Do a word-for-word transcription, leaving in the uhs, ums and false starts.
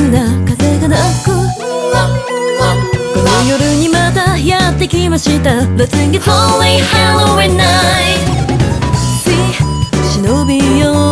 な風がなく、この夜にまたやってきました。 Let's get only Halloween night。 See 忍び寄